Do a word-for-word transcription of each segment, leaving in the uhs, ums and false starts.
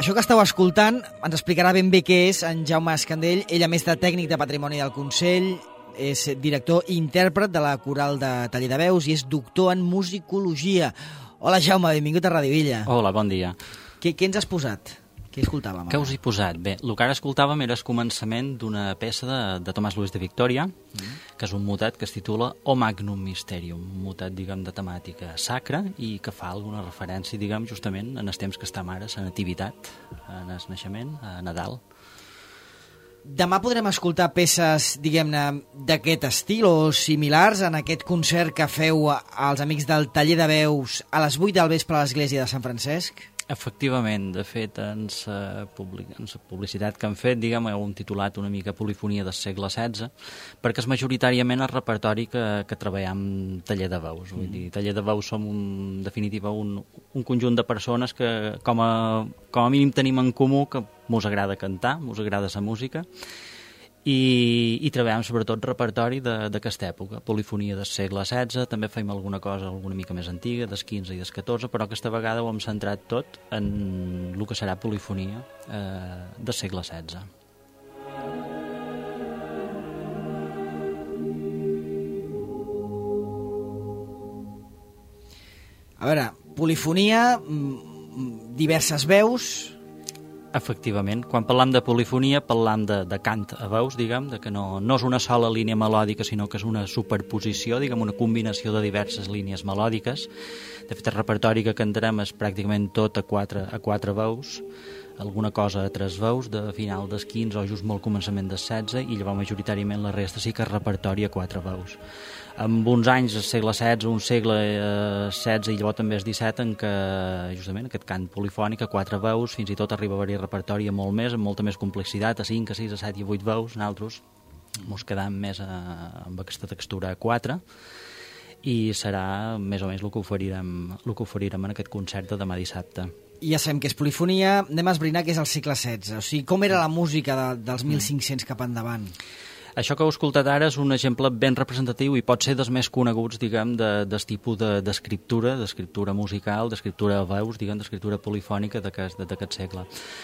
Això que esteu escoltant ens explicarà ben bé què és en Jaume Escandell. Ell, a més de tècnic de Patrimoni del Consell, és director i intèrpret de la Coral de Taller de Veus i és doctor en musicologia. Hola, Jaume, benvingut a Ràdio Villa. Hola, bon dia. Què, què ens has posat? Què escoltàvem? Què us he posat? Bé, el que ara escoltàvem era el començament d'una peça de, de Tomàs Luis de Victoria, mm. que és un motet que es titula O Magnum Mysterium, un motet, diguem, de temàtica sacra i que fa alguna referència, diguem, justament en els temps que estem ara, a la nativitat, en el naixement, a Nadal. Demà podrem escoltar peces, diguem-ne, d'aquest estil o similars en aquest concert que feu als amics del Taller de Veus a les vuit del vespre a l'església de Sant Francesc? Efectivament, de fet, en la publicitat que han fet, diguem, heu titulat una mica Polifonia del segle setze, perquè és majoritàriament el repertori que, que treballem Taller de Veus. Vull dir, Taller de Veus som, un, en definitiva, un, un conjunt de persones que, com a, com a mínim, tenim en comú que mos agrada cantar, mos agrada la música, i, i treballem sobretot repertori d'aquesta època, polifonia del segle setze, també fem alguna cosa alguna mica més antiga, des quinze i des catorze, però aquesta vegada ho hem centrat tot en el que serà polifonia eh, del segle setze. A veure, polifonia, diverses veus... Efectivament, quan parlam de polifonia parlam de, de cant a veus, diguem, de que no, no és una sola línia melòdica, sinó que és una superposició, diguem, una combinació de diverses línies melòdiques. De fet, el repertori que cantarem és pràcticament tot a quatre, a quatre veus, alguna cosa a tres veus, de final dels quinze o just molt començament del setze, i llavors majoritàriament la resta sí que és repertori a quatre veus. Amb uns anys, el segle setze, un segle eh, setze i llavors també el disset, en què justament aquest cant polifònic a quatre veus, fins i tot arriba a haver-hi repertori a molt més, amb molta més complexitat, a cinc, a sis, a set i a vuit veus. Nosaltres mos quedam més a, amb aquesta textura a quatre, i serà més o menys el que oferirem, el que oferirem en aquest concert de demà dissabte. Ja sabem que és polifonia, anem a esbrinar que és el segle setze. O sigui, com era la música de, dels mil cinc-cents cap endavant? Això que heu escoltat ara és un exemple ben representatiu i pot ser dels més coneguts, diguem, de, del tipus d'escriptura, de, d'escriptura musical, d'escriptura a veus, diguem, d'escriptura polifònica d'aquest segle.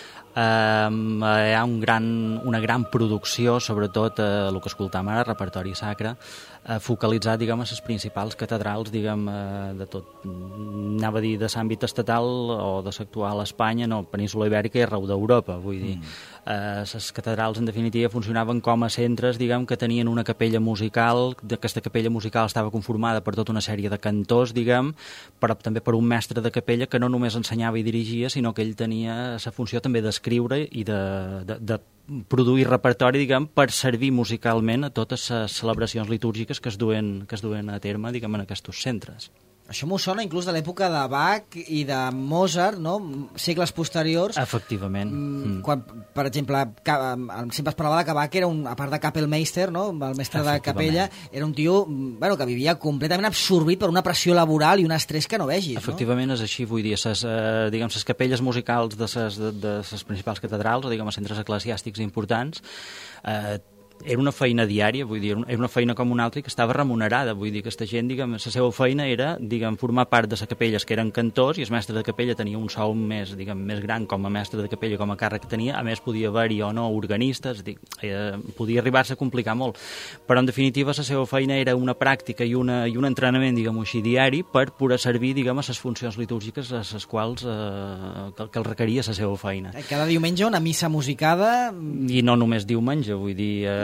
Um, hi ha un gran, una gran producció, sobretot uh, el que escoltam ara, repertori sacre, uh, focalitzat, diguem, a les principals catedrals, diguem, uh, de tot, anava a dir, de l'àmbit estatal o de l'actual Espanya, no, península Ibèrica i arreu d'Europa, vull dir. Mm. Uh, les catedrals, en definitiva, funcionaven com a centres, diguem, que tenien una capella musical. Aquesta capella musical estava conformada per tota una sèrie de cantors, diguem, però també per un mestre de capella que no només ensenyava i dirigia, sinó que ell tenia la funció també d'escriure i de, de, de produir repertori, diguem, per servir musicalment a totes les celebracions litúrgiques que es duen, que es duen a terme, diguem, en aquests centres. Això m'ho sona inclús de l'època de Bach i de Mozart, no? Segles posteriors. Efectivament. Mm. Quan, per exemple, sempre es parlava que Bach era, un, a part de Kapellmeister, no? El mestre de capella, era un tio, bueno, que vivia completament absorbit per una pressió laboral i un estrès que no vegis. Efectivament, no? És així, vull dir, ses, eh, diguem, les capelles musicals de les de, de ses principals catedrals, o diguem, centres eclesiàstics importants, eh, era una feina diària, vull dir, era una feina com una altra i que estava remunerada, vull dir, que aquesta gent, diguem, la seva feina era, diguem, formar part de les capelles que eren cantors, i el mestre de capella tenia un sou més, diguem, més gran com a mestre de capella, com a càrrec que tenia, a més podia haver-hi o no organistes, dic, eh, podia arribar-se a complicar molt, però en definitiva la seva feina era una pràctica i, una, i un entrenament, diguem-ho així, diari, per poder servir, diguem, a les funcions litúrgiques a les quals eh, que, que el requeria la seva feina. Cada diumenge una missa musicada... I no només diumenge, vull dir... Eh,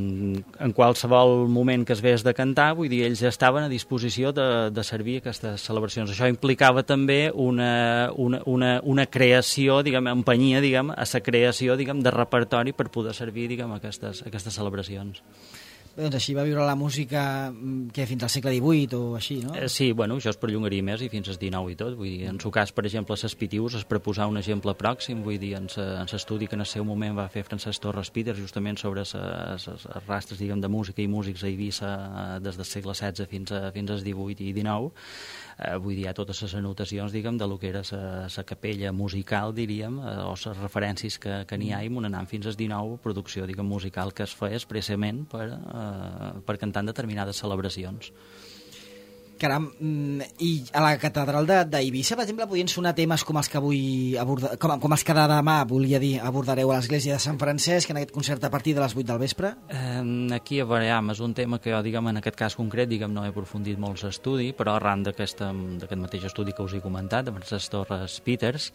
en qualsevol moment que es vés de cantar, vull dir, ells estaven a disposició de, de servir aquestes celebracions. Això implicava també una, una, una, una creació, diguem, empanyia, diguem, a la creació, diguem, de repertori per poder servir, diguem, aquestes, aquestes celebracions. Bé, doncs així va viure la música que fins al segle divuit o així, no? Eh, sí, bueno, això es perllongaria més i fins al dinou i tot. Vull dir, en el cas, per exemple, les Pitius, es proposar un exemple pròxim, vull dir, en l'estudi que en el seu moment va fer Francesc Torres Peters, justament sobre les rastres, diguem, de música i músics a Eivissa des del segle setze fins, a, fins als divuit i dinou. Eh, vull dir, hi ha totes les anotacions, diguem, de lo que era la capella musical, diríem, eh, o les referències que, que n'hi ha, i anant fins als dinou, producció, diguem, musical que es feia expressament per, eh, per cantar en determinades celebracions. Caram, i a la catedral d'Eivissa, per exemple, podien sonar temes com els que avui aborda, com, com els que de demà, volia dir, abordareu a l'església de Sant Francesc en aquest concert a partir de les vuit del vespre? Eh, aquí a Baleam és un tema que jo, diguem, en aquest cas concret, diguem, no he aprofundit molt l'estudi, però arran d'aquest mateix estudi que us he comentat, de Francesc Torres Peters,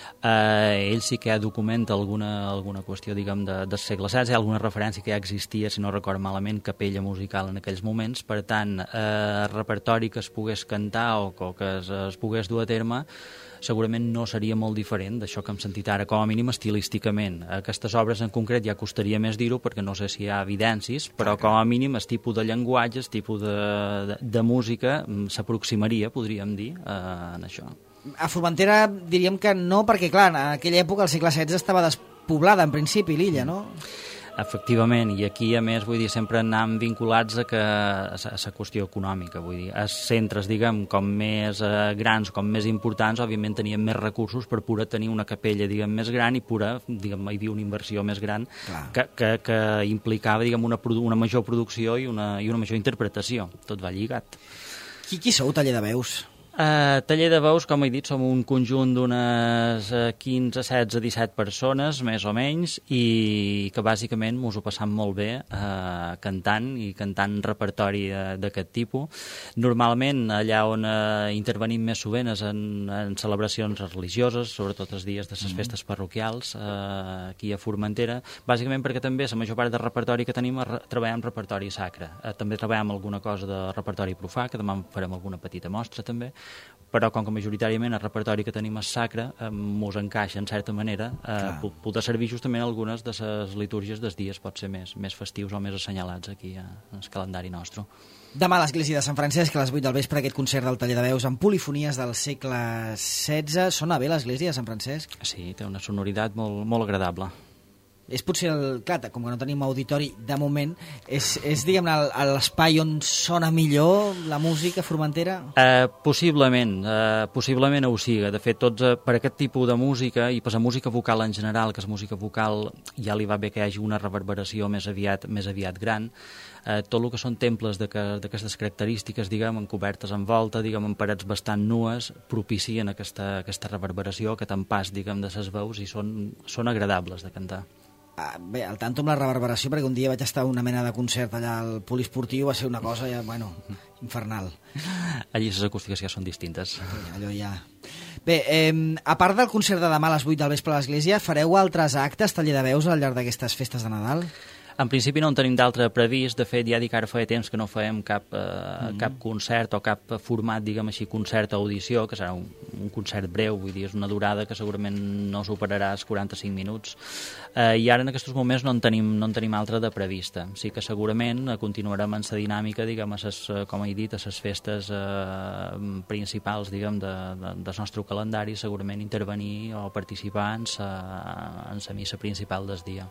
eh, ell sí que documenta alguna, alguna qüestió, diguem, de, del segle setze, hi ha alguna referència que ja existia, si no recordo malament, capella musical en aquells moments, per tant, eh, repertori que es pogués cantar o, o que es, es pogués dur a terme segurament no seria molt diferent d'això que hem sentit ara, com a mínim estilísticament. Aquestes obres en concret ja costaria més dir-ho perquè no sé si hi ha evidències, però com a mínim el tipus de llenguatge, el tipus de, de, de música s'aproximaria, podríem dir, eh, en això. A Formentera diríem que no, perquè clar, en aquella època, al segle setze, estava despoblada en principi l'illa, no? Efectivament, i aquí a més vull dir sempre anàvem vinculats a, que, a la qüestió econòmica, vull dir, els centres, diguem, com més eh, grans, com més importants, òbviament tenien més recursos per poder tenir una capella, diguem, més gran i poder, diguem, hi havia una inversió més gran que, que, que implicava, diguem, una, una major producció i una, i una major interpretació, tot va lligat. Qui, qui sou, Taller de Veus? Uh, Taller de Veus, com he dit, som un conjunt d'unes uh, quinze, setze, disset persones, més o menys, i que bàsicament mos ho passam molt bé uh, cantant i cantant repertori uh, d'aquest tipus. Normalment, allà on uh, intervenim més sovint és en, en celebracions religioses, sobretot els dies de les mm. festes parroquials, uh, aquí a Formentera, bàsicament perquè també la major part del repertori que tenim re treballem repertori sacre. Uh, també treballem alguna cosa de repertori profà, que demà farem alguna petita mostra també, però com que majoritàriament el repertori que tenim és sacre, eh, mos encaixa en certa manera eh, poder servir justament algunes de les litúrgies dels dies pot ser més, més festius o més assenyalats aquí eh, en el calendari nostre. Demà a l'església de Sant Francesc a les vuit del vespre aquest concert del Taller de Veus amb polifonies del segle setze. Sona bé l'església de Sant Francesc? Sí, té una sonoritat molt, molt agradable. És potser, el, clar, com que no tenim auditori de moment, és, és diguem-ne, l'espai on sona millor la música formentera? Eh, possiblement, eh, possiblement ho siga. De fet, tots eh, per aquest tipus de música i per la música vocal en general, que és música vocal ja li va bé que hi hagi una reverberació més aviat, més aviat gran, eh, tot el que són temples d'aquestes característiques, diguem, en cobertes en volta, diguem, en parets bastant nues, propicien aquesta, aquesta reverberació, aquest empàs, diguem, de les veus i són, són agradables de cantar. Bé, al tanto amb la reverberació, perquè un dia vaig estar a una mena de concert allà al poliesportiu, va ser una cosa ja, bueno, infernal. Allí les acústiques ja són distintes. Sí, allò ja... Bé, eh, a part del concert de demà a les vuit del vespre a l'església, fareu altres actes, Taller de Veus, al llarg d'aquestes festes de Nadal? En principi no en tenim d'altre previst, de fet ja dic ara feia temps que no fèiem cap, eh, mm. cap concert o cap format, diguem així, concert o audició, que serà un, un concert breu, vull dir, és una durada que segurament no superarà els quaranta-cinc minuts, eh, i ara en aquests moments no en tenim, no en tenim altra de prevista. Sí que segurament continuarem en la dinàmica, diguem, a ses, com he dit, a les festes eh, principals, diguem, de, de, del nostre calendari, segurament intervenir o participar en la missa principal del dia.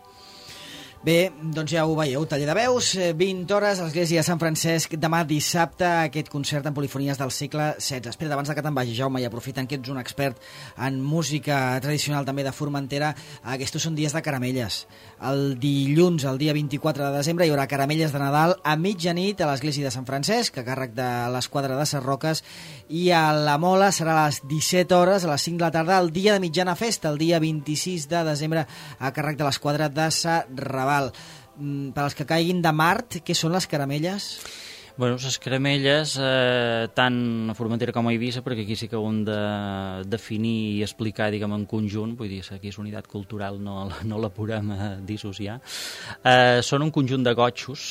Bé, doncs ja ho veieu, Taller de Veus, vint hores, a l'església de Sant Francesc, demà dissabte, aquest concert en polifonies del segle setze. Espera, abans que te'n vagi, Jaume, i aprofitant que ets un expert en música tradicional també de Formentera, aquests són dies de caramelles. El dilluns, el dia vint-i-quatre de desembre, hi haurà caramelles de Nadal a mitjanit a l'església de Sant Francesc, a càrrec de l'Esquadra de Ses Roques, i a la Mola serà a les disset hores, a les cinc de la tarda, el dia de mitjana festa, el dia vint-i-sis de desembre, a càrrec de l'Esquadra de Sa Raval. Per als que caiguin de Mart, què són les caramelles? Bueno, les caramelles, eh, tant a Formentera com a Eivissa, perquè aquí sí que ho hem de definir i explicar, diguem, en conjunt, vull dir, aquí és unitat cultural, no, no la podem eh, dissociar, eh, són un conjunt de gotxos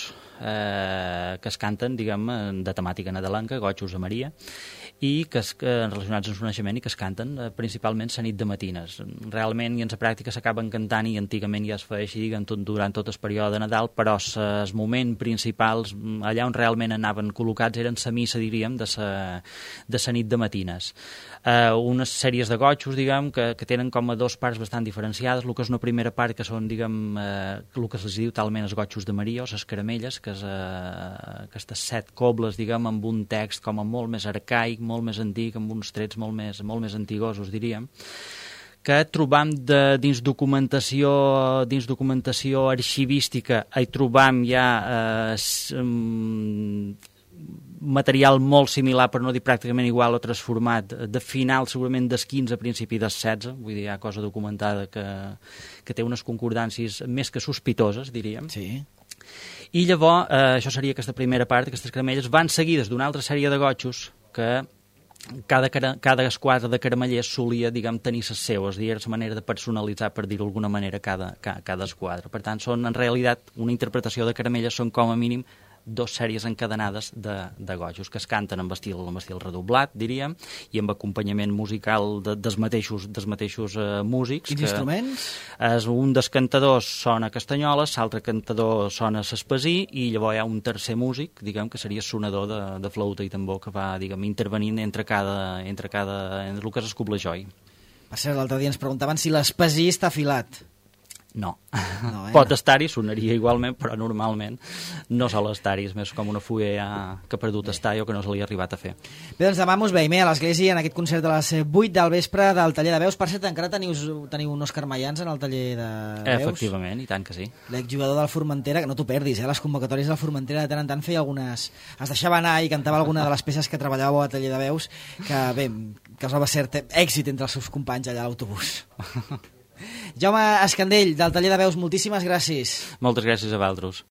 eh, que es canten, diguem, de temàtica nadalenca, gotxos a Maria, i que es, que, relacionats amb el naixement i que es canten eh, principalment la nit de matines. Realment i en la pràctica s'acaben cantant i antigament ja es feia així diguem, tot, durant tot el període de Nadal, però els moments principals allà on realment anaven col·locats eren la missa, diríem, de la de sa nit de matines. Eh, unes sèries de gotxos, diguem, que, que tenen com a dos parts bastant diferenciades, el que és una primera part que són, diguem, eh, el que es diu talment els gotxos de Maria o les caramelles, que és eh, aquestes set cobles, diguem, amb un text com a molt més arcaic, molt més antic, amb uns trets molt més, molt més antigosos, diríem, que trobam de, dins documentació dins documentació arxivística, hi trobam ja eh, material molt similar, per no dir pràcticament igual o transformat, de final segurament des quinze a principi des setze, vull dir, hi ha cosa documentada que, que té unes concordàncies més que sospitoses, diríem. Sí. I llavors, eh, això seria aquesta primera part, aquestes caramelles van seguides d'una altra sèrie de gotxos que cada, cada esquadra de caramellers solia, diguem, tenir les seues, era la manera de personalitzar, per dir-ho d'alguna manera, cada, cada, cada esquadra. Per tant, són, en realitat, una interpretació de caramelles són com a mínim dos sèries encadenades de, de gotxos que es canten amb estil, amb estil redoblat, diríem, i amb acompanyament musical de, dels mateixos, dels mateixos uh, músics. Quins instruments? És, un dels cantadors sona castanyoles, l'altre cantador sona s'espasí, i llavors hi ha un tercer músic, diguem, que seria sonador de, de flauta i tambor, que va, diguem, intervenint entre cada, entre cada, entre el que és el coblejoi. Per cert, l'altre dia ens preguntaven si l'espasí està afilat. No, no eh? Pot estar-hi, sonaria igualment, però normalment no sol estar-hi, és més com una fulla ja que ha perdut estar o que no se li ha arribat a fer. Bé, doncs demà mos veiem eh, a l'església en aquest concert de les vuit del vespre del taller de veus. Per cert, encara teniu, teniu un Òscar Mayans en el taller de veus? Efectivament, i tant que sí. L'exjugador del Formentera, que no t'ho perdis, eh? Les convocatòries del Formentera de tant en tant feia algunes... Es deixava anar i cantava alguna de les peces que treballàveu al taller de veus, que bé, causava cert èxit entre els seus companys allà a l'autobús. Jaume Escandell, del taller de veus, moltíssimes gràcies. Moltes gràcies a vosaltres.